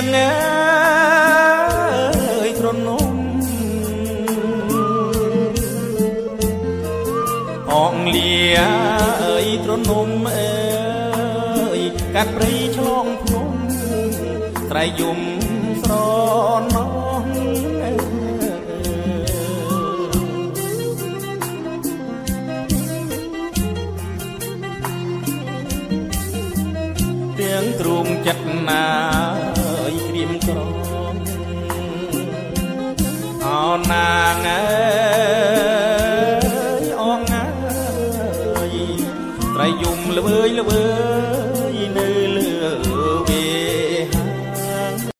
ងអើយទ្រនំអងលាអើយទ្រនំអើយកាត់ព្រៃឆ្លងភ្នំត្រៃយំស្រណងទាំងទ្រូងចិត្តណាយក្រៀមក្រំអោណាងអើ